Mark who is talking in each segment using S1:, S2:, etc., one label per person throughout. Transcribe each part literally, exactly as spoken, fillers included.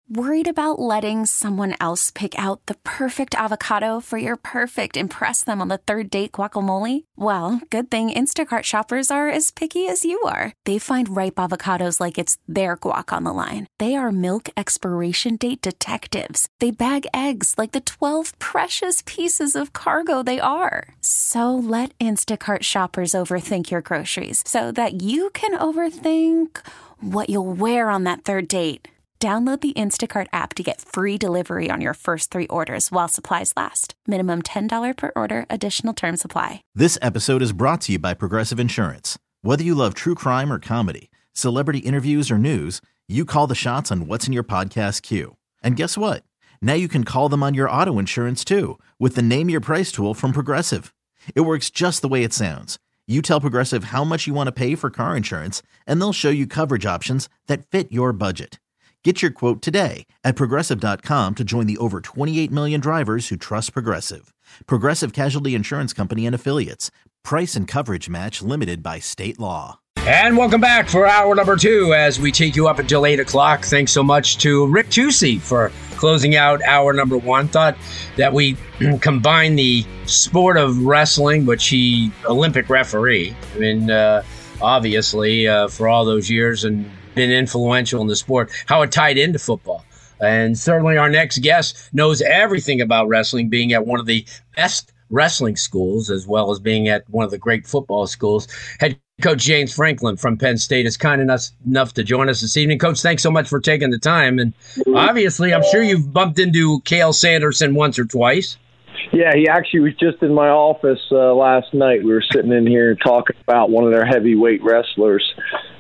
S1: Worried about letting someone else pick out the perfect avocado for your perfect impress them on the third date guacamole? Well, good thing Instacart shoppers are as picky as you are. They find ripe avocados like it's their guac on the line. They are milk expiration date detectives. They bag eggs like the twelve precious pieces of cargo they are. So let Instacart shoppers overthink your groceries so that you can overthink what you'll wear on that third date. Download the Instacart app to get free delivery on your first three orders while supplies last. Minimum ten dollars per order. Additional terms apply.
S2: This episode is brought to you by Progressive Insurance. Whether you love true crime or comedy, celebrity interviews or news, you call the shots on what's in your podcast queue. And guess what? Now you can call them on your auto insurance too with the Name Your Price tool from Progressive. It works just the way it sounds. You tell Progressive how much you want to pay for car insurance, and they'll show you coverage options that fit your budget. Get your quote today at Progressive dot com to join the over twenty-eight million drivers who trust Progressive. Progressive Casualty Insurance Company and Affiliates. Price and coverage match limited by state law.
S3: And welcome back for hour number two as we take you up until eight o'clock. Thanks so much to Rick Tucci for closing out hour number one. Thought that we combine the sport of wrestling, which he, Olympic referee, I mean, uh, obviously uh, for all those years and been influential in the sport, how it tied into football. And certainly our next guest knows everything about wrestling, being at one of the best wrestling schools as well as being at one of the great football schools. Head Coach James Franklin from Penn State is kind enough, enough to join us this evening. Coach, thanks so much for taking the time. And obviously, I'm sure you've bumped into Cael Sanderson once or twice.
S4: Yeah, he actually was just in my office uh, last night. We were sitting in here talking about one of their heavyweight wrestlers.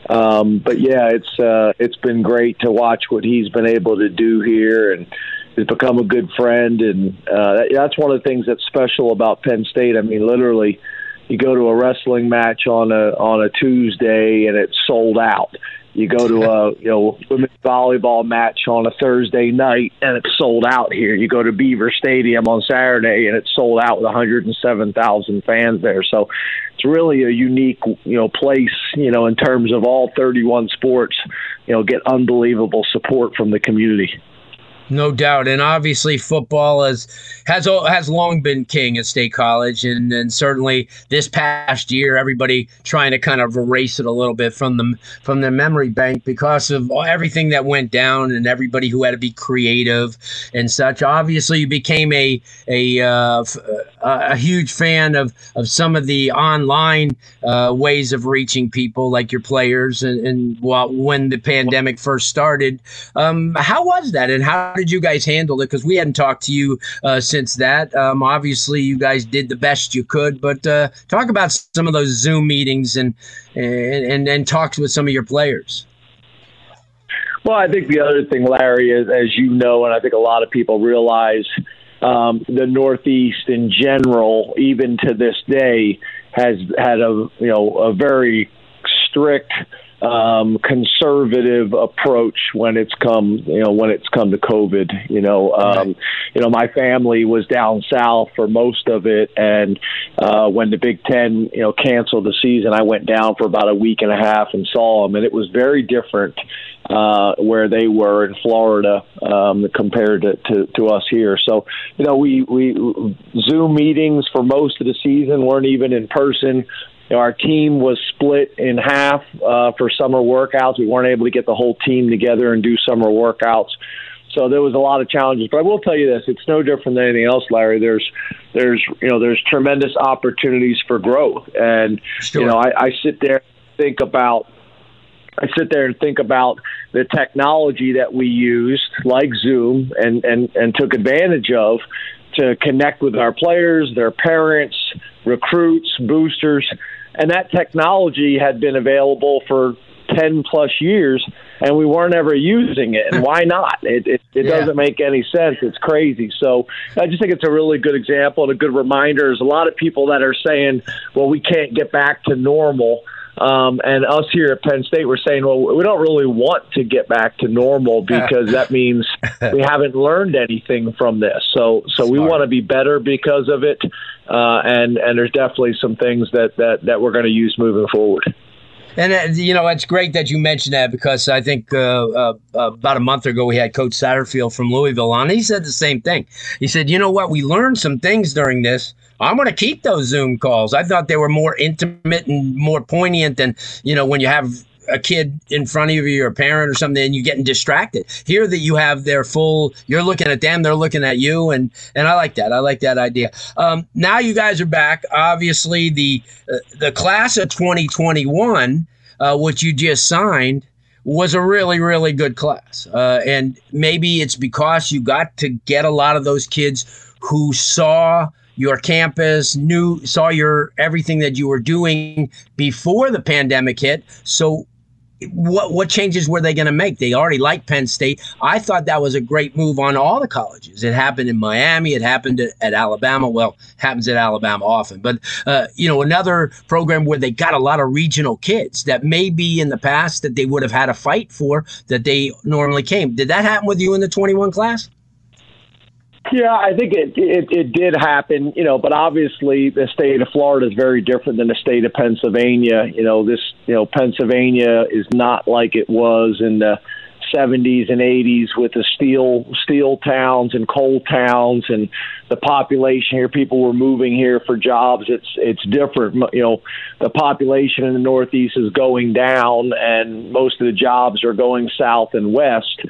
S4: Um, but yeah, it's uh, it's been great to watch what he's been able to do here, and has become a good friend. And uh, that's one of the things that's special about Penn State. I mean, literally, you go to a wrestling match on a on a Tuesday and it's sold out. You go to a you know women's volleyball match on a Thursday night and it's sold out here. You go to Beaver Stadium on Saturday and it's sold out with one hundred seven thousand fans there. So it's really a unique you know place you know in terms of all thirty-one sports. You know, get unbelievable support from the community.
S3: No doubt, and obviously football has has has long been king at State College, and, and certainly this past year, everybody trying to kind of erase it a little bit from the from their memory bank because of everything that went down, and everybody who had to be creative and such. Obviously, you became a a uh, a huge fan of of some of the online uh, ways of reaching people, like your players, and, and well, when the pandemic first started, um, how was that, and how did you guys handle it? Because we hadn't talked to you uh, since that. Um, obviously, you guys did the best you could, but uh, talk about some of those Zoom meetings and and and, and talks with some of your players.
S4: Well, I think the other thing, Larry, is, as you know, and I think a lot of people realize, um, the Northeast in general, even to this day, has had a you know a very strict, um, conservative approach when it's come, you know, when it's come to COVID. You know, um, you know, my family was down south for most of it, and uh, when the Big Ten, you know, canceled the season, I went down for about a week and a half and saw them, and it was very different uh, where they were in Florida um, compared to, to, to us here. So, you know, we we Zoom meetings for most of the season weren't even in person. You know, our team was split in half uh, for summer workouts. We weren't able to get the whole team together and do summer workouts. So there was a lot of challenges. But I will tell you this, it's no different than anything else, Larry. There's there's you know, there's tremendous opportunities for growth. And sure. you know, I, I sit there and think about I sit there and think about the technology that we used, like Zoom, and, and, and took advantage of to connect with our players, their parents, recruits, boosters. And that technology had been available for ten plus years, and we weren't ever using it. And why not? It it, it yeah. doesn't make any sense. It's crazy. So I just think it's a really good example and a good reminder. There's a lot of people that are saying, well, we can't get back to normal. Um, and us here at Penn State, we're saying, well, we don't really want to get back to normal because that means we haven't learned anything from this. So, so we want to be better because of it. Uh, and, and there's definitely some things that, that, that we're going to use moving forward.
S3: And, uh, you know, it's great that you mentioned that because I think uh, uh, about a month ago we had Coach Satterfield from Louisville on. He said the same thing. He said, you know what, we learned some things during this. I'm going to keep those Zoom calls. I thought they were more intimate and more poignant than, you know, when you have a kid in front of you or a parent or something and you're getting distracted. Here that you have their full, you're looking at them, they're looking at you. And, and I like that. I like that idea. Um, now you guys are back. Obviously, the uh, the class of twenty twenty-one, uh, which you just signed, was a really, really good class. Uh, and maybe it's because you got to get a lot of those kids who saw your campus, knew, saw your everything that you were doing before the pandemic hit. So what what changes were they going to make? They already liked Penn State. I thought that was a great move on all the colleges. It happened in Miami. It happened at, at Alabama. Well, happens at Alabama often. But, uh, you know, another program where they got a lot of regional kids that maybe in the past that they would have had a fight for that they normally came. Did that happen with you in the twenty-one class?
S4: Yeah, I think it, it it did happen, you know, but obviously the state of Florida is very different than the state of Pennsylvania. You know, this, you know, Pennsylvania is not like it was in the seventies and eighties with the steel steel towns and coal towns and the population here. People were moving here for jobs. It's it's different. You know, the population in the Northeast is going down, and most of the jobs are going south and west.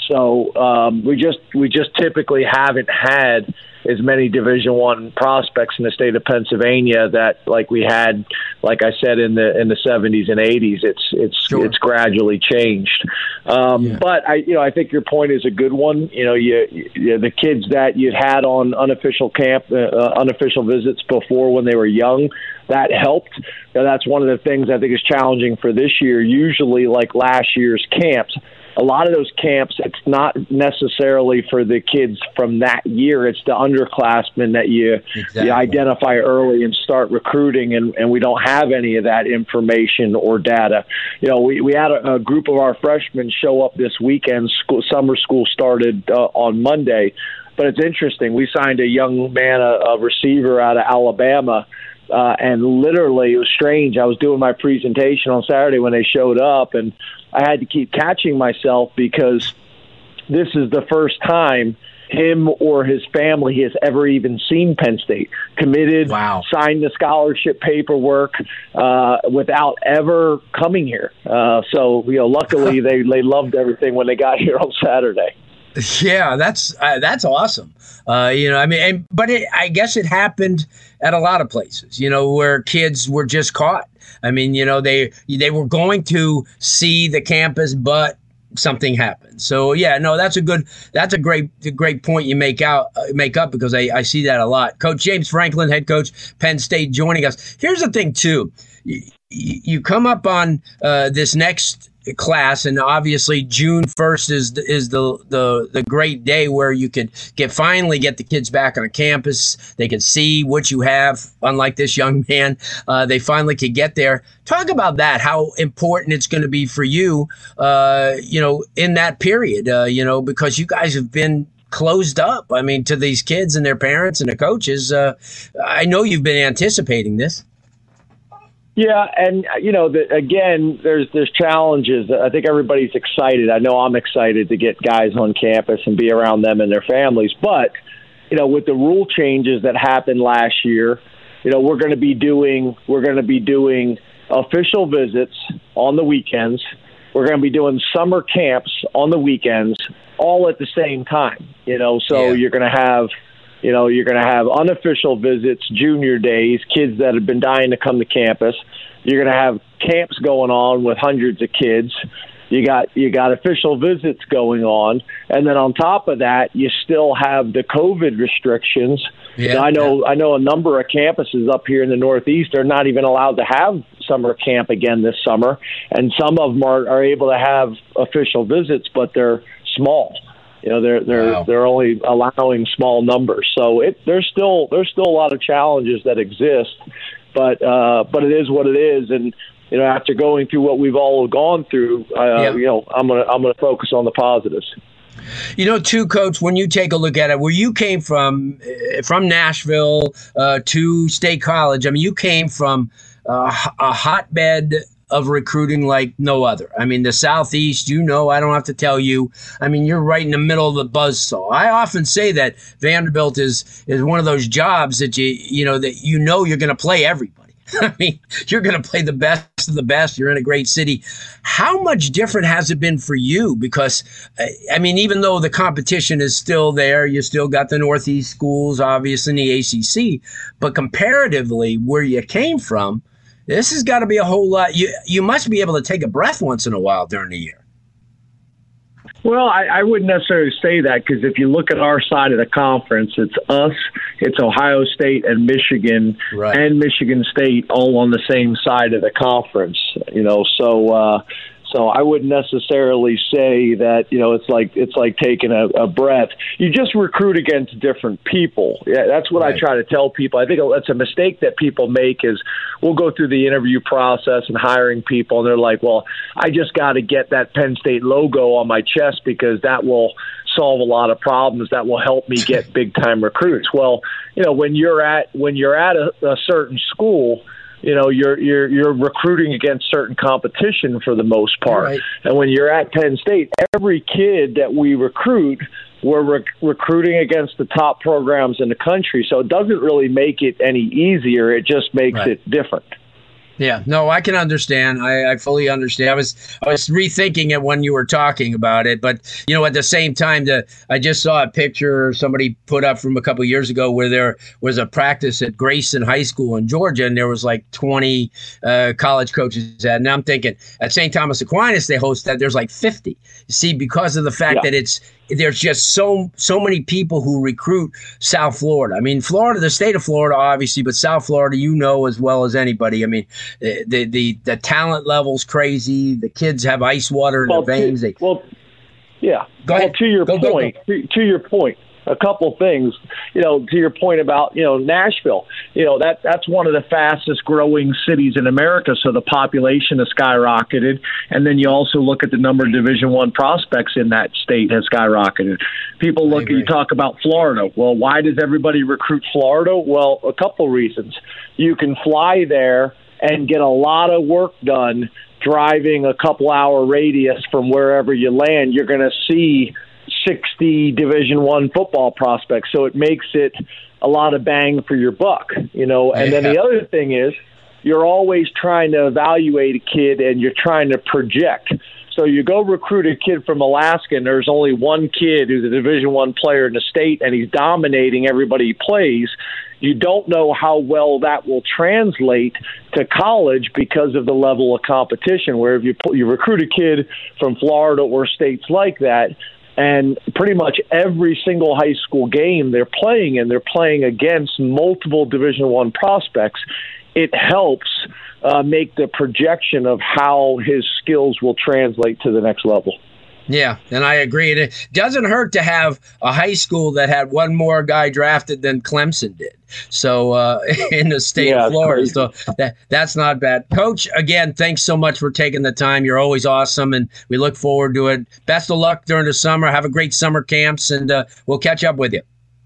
S4: So um, we just we just typically haven't had as many Division One prospects in the state of Pennsylvania that like we had, like I said, in the in the seventies and eighties. It's it's sure. it's gradually changed. Um, yeah. But I you know I think your point is a good one. You know, you, you the kids that you had on unofficial camp, uh, unofficial visits before when they were young, that helped. Now, that's one of the things I think is challenging for this year. Usually, like last year's camps, a lot of those camps, it's not necessarily for the kids from that year. It's the underclassmen that you, exactly. you identify early and start recruiting, and, and we don't have any of that information or data. You know, we, we had a, a group of our freshmen show up this weekend. School, summer school started uh, on Monday, but it's interesting. We signed a young man, a, a receiver out of Alabama, Uh, and literally, it was strange. I was doing my presentation on Saturday when they showed up, and I had to keep catching myself because this is the first time him or his family has ever even seen Penn State. Committed,
S3: wow. Signed
S4: the scholarship paperwork uh, without ever coming here. Uh, so, you know, luckily they, they loved everything when they got here on Saturday.
S3: Yeah, that's uh, that's awesome. Uh, you know, I mean, and, but it, I guess it happened at a lot of places, you know, where kids were just caught. I mean, you know, they they were going to see the campus, but something happened. So, yeah, no, that's a good, that's a great, a great point you make out, uh, make up because I, I see that a lot. Coach James Franklin, head coach, Penn State, joining us. Here's the thing, too. You, you come up on uh, this next class, and obviously June first is the, is the the the great day where you could get finally get the kids back on campus. They could see what you have. Unlike this young man, uh, they finally could get there. Talk about that. How important it's going to be for you, uh, you know, in that period, uh, you know, because you guys have been closed up. I mean, to these kids and their parents and the coaches. Uh, I know you've been anticipating this.
S4: Yeah, and, you know, the, again, there's there's challenges. I think everybody's excited. I know I'm excited to get guys on campus and be around them and their families. But, you know, with the rule changes that happened last year, you know, we're going to be doing we're going to be doing official visits on the weekends. We're going to be doing summer camps on the weekends, all at the same time. You know, so yeah. you're going to have. You know, you're going to have unofficial visits, junior days, kids that have been dying to come to campus. You're going to have camps going on with hundreds of kids. You got you got official visits going on, and then on top of that, you still have the COVID restrictions. Yeah, I know yeah. I know a number of campuses up here in the Northeast are not even allowed to have summer camp again this summer, and some of them are, are able to have official visits, but they're small. You know, they're they're wow. they're only allowing small numbers, so it there's still there's still a lot of challenges that exist, but uh, but it is what it is, and you know, after going through what we've all gone through, uh, yeah. you know, I'm gonna I'm gonna focus on the positives.
S3: You know, too, Coach, when you take a look at it, where you came from, from Nashville uh, to State College, I mean, you came from uh, a hotbed of recruiting like no other. I mean, the Southeast, you know, I don't have to tell you. I mean, you're right in the middle of the buzzsaw. I often say that Vanderbilt is is one of those jobs that you you know that you know you're going to play everybody. I mean, you're going to play the best of the best. You're in a great city. How much different has it been for you? Because, I mean, even though the competition is still there, you still got the Northeast schools, obviously, in the A C C. But comparatively, where you came from, this has got to be a whole lot. You, you must be able to take a breath once in a while during the year.
S4: Well, I, I wouldn't necessarily say that, because if you look at our side of the conference, it's us, it's Ohio State and Michigan, right, and Michigan State all on the same side of the conference. You know, so uh, so I wouldn't necessarily say that, you know, it's like it's like taking a, a breath. You just recruit against different people. Yeah, that's what right. I try to tell people. I think that's a mistake that people make is we'll go through the interview process and hiring people, and they're like, well, I just got to get that Penn State logo on my chest because that will solve a lot of problems. That will help me get big time recruits. Well, you know, when you're at when you're at a, a certain school, you know, you're you're you're recruiting against certain competition for the most part. Right. And when you're at Penn State, every kid that we recruit, we're rec- recruiting against the top programs in the country. So it doesn't really make it any easier. It just makes right. it different.
S3: Yeah, no, I can understand. I, I fully understand. I was I was rethinking it when you were talking about it, but you know, at the same time, the I just saw a picture somebody put up from a couple of years ago where there was a practice at Grayson High School in Georgia, and there was like twenty uh, college coaches at. And I'm thinking at Saint Thomas Aquinas they host that. There's like fifty. You see, because of the fact yeah. that it's there's just so so many people who recruit South Florida. I mean, Florida, the state of Florida, obviously, but South Florida, you know as well as anybody. I mean, the the the talent level's crazy. The kids have ice water in
S4: well,
S3: their veins.
S4: To,
S3: they,
S4: well, yeah.
S3: Go
S4: well,
S3: ahead.
S4: To your
S3: go,
S4: point,
S3: go, go.
S4: To, to your point, a couple things. You know, to your point about you know Nashville. You know that that's one of the fastest growing cities in America. So the population has skyrocketed, and then you also look at the number of Division One prospects in that state has skyrocketed. People look at you talk about Florida. Well, why does everybody recruit Florida? Well, a couple reasons. You can fly there and get a lot of work done driving a couple hour radius from wherever you land. You're going to see sixty Division One football prospects, so it makes it a lot of bang for your buck, you know. And yeah. then the other thing is you're always trying to evaluate a kid and you're trying to project. So you go recruit a kid from Alaska, and there's only one kid who's a Division One player in the state, and he's dominating everybody he plays. You don't know how well that will translate to college because of the level of competition. Where if you you recruit a kid from Florida or states like that, and pretty much every single high school game they're playing in, they're playing against multiple Division One prospects, it helps uh, make the projection of how his skills will translate to the next level.
S3: Yeah, and I agree. And it doesn't hurt to have a high school that had one more guy drafted than Clemson did. So uh, in the state yeah, of Florida, so that that's not bad. Coach, again, thanks so much for taking the time. You're always awesome, and we look forward to it. Best of luck during the summer. Have a great summer camps, and uh, we'll catch up with you.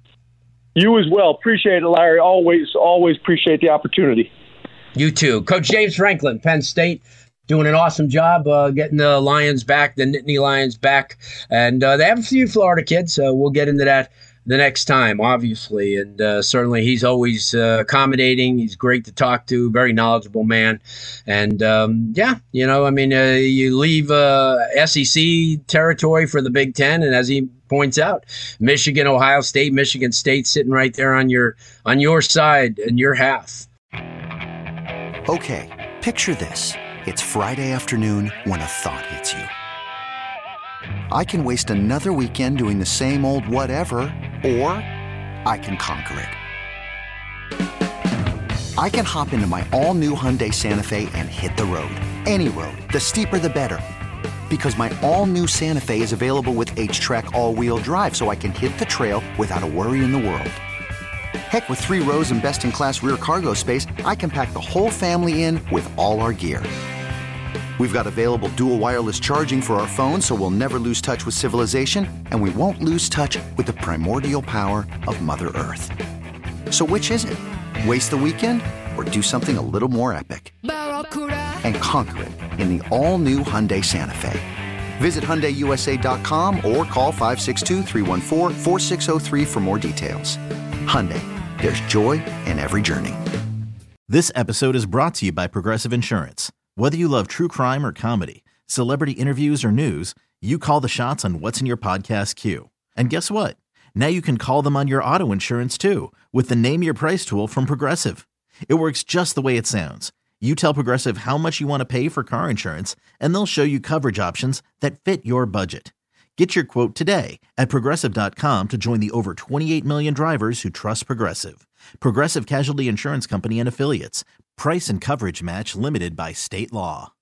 S4: You as well. Appreciate it, Larry. Always, always appreciate the opportunity.
S3: You too. Coach James Franklin, Penn State, doing an awesome job uh, getting the Lions back, the Nittany Lions back. And uh, they have a few Florida kids, so we'll get into that the next time, obviously. And uh, certainly he's always uh, accommodating. He's great to talk to, very knowledgeable man. And, um, yeah, you know, I mean, uh, you leave uh, S E C territory for the Big Ten, and as he points out, Michigan, Ohio State, Michigan State sitting right there on your on your side and your half.
S5: Okay, picture this. It's Friday afternoon when a thought hits you. I can waste another weekend doing the same old whatever, or I can conquer it. I can hop into my all-new Hyundai Santa Fe and hit the road. Any road. The steeper, the better. Because my all-new Santa Fe is available with H-Track all-wheel drive, so I can hit the trail without a worry in the world. Heck, with three rows and best-in-class rear cargo space, I can pack the whole family in with all our gear. We've got available dual wireless charging for our phones, so we'll never lose touch with civilization, and we won't lose touch with the primordial power of Mother Earth. So which is it? Waste the weekend or do something a little more epic? and conquer it in the all-new Hyundai Santa Fe. Visit Hyundai U S A dot com or call five six two, three one four, four six zero three for more details. Hyundai, there's joy in every journey.
S2: This episode is brought to you by Progressive Insurance. Whether you love true crime or comedy, celebrity interviews or news, you call the shots on what's in your podcast queue. And guess what? Now you can call them on your auto insurance too with the Name Your Price tool from Progressive. It works just the way it sounds. You tell Progressive how much you want to pay for car insurance, and they'll show you coverage options that fit your budget. Get your quote today at Progressive dot com to join the over twenty-eight million drivers who trust Progressive. Progressive Casualty Insurance Company and Affiliates. Price and coverage match limited by state law.